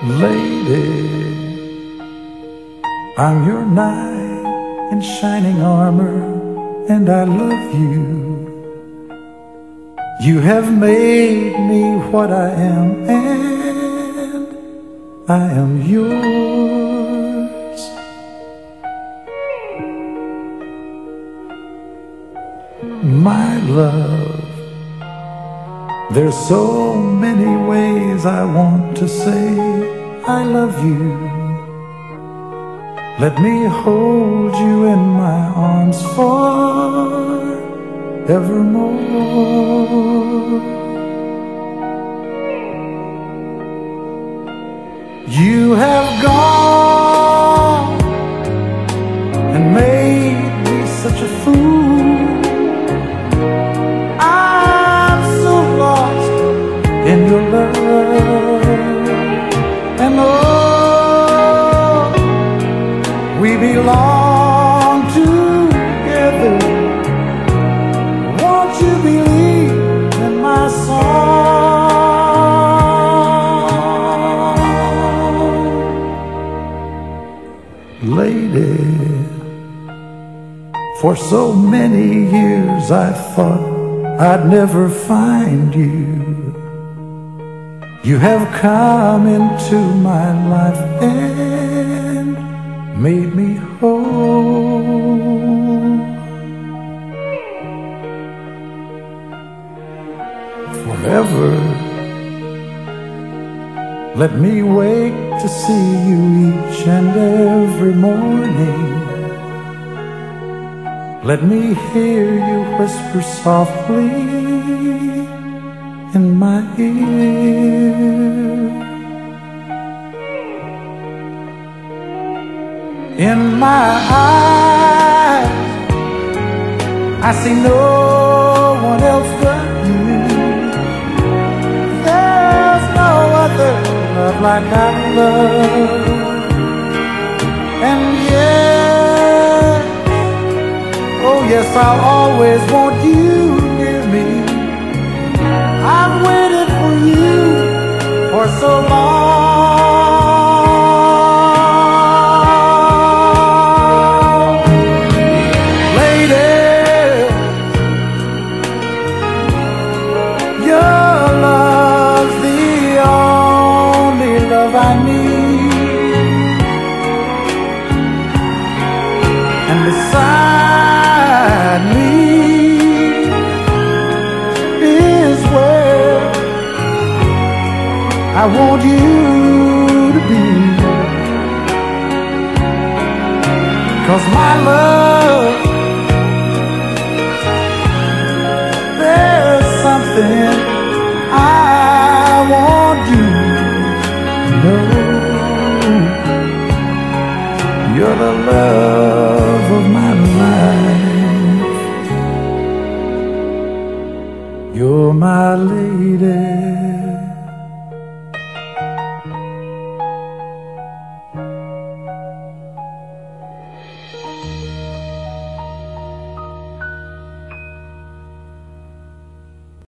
Lady, I'm your knight in shining armor, and I love you. You have made me what I am, and I am yours. My love, there's so many ways I want to say I love you. Let me hold you in my arms forevermore. You have gone and made me such a fool. I'm so lost in your love, and oh, we belong together. Won't you believe in my song? Lady, for so many years I thought I'd never find you. You have come into my life and made me whole. Forever, let me wake to see you each and every morning. Let me hear you whisper softly in my ear. In my eyes, I see no one else but you. There's no other love like I love. And yes, oh yes, I'll always want you near me. I've waited for you for so long. Lady, your love's the only love I need. And beside me is where I want you to be. 'Cause my love